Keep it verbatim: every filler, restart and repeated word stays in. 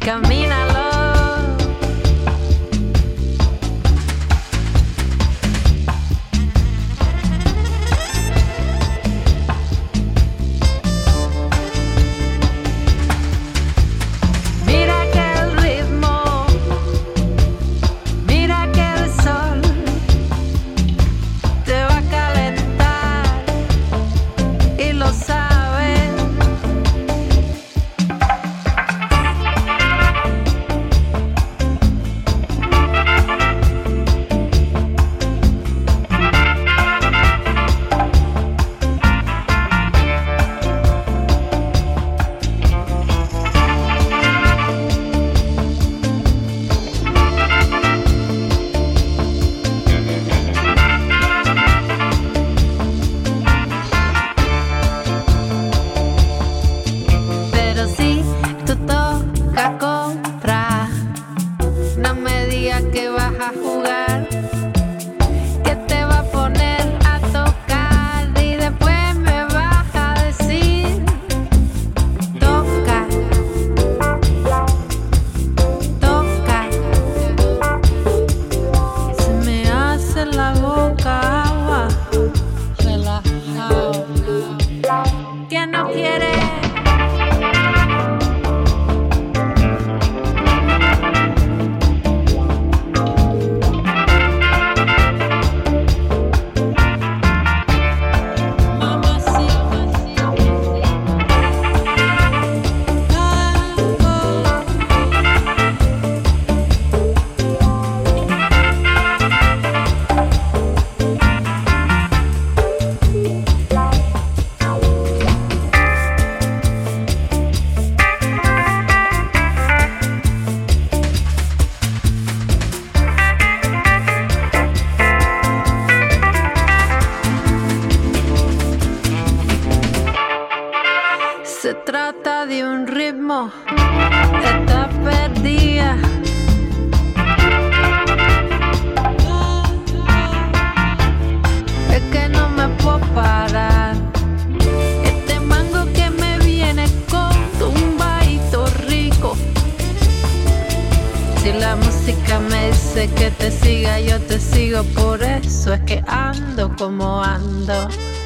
camínalo. Mira que el ritmo, mira que el sol te va a calentar y lo sabes. Pero si tú tocas comprar, no me digas que vas a jugar, que te va a poner a tocar y después me vas a decir: toca, toca. Se me hace la boca agua, relajado. ¿Quién no quiere? Se trata de un ritmo, está perdida. Es que no me puedo parar. Este mango que me viene con tumbadito rico. Si la música me dice que te siga, yo te sigo. Por eso es que ando como ando.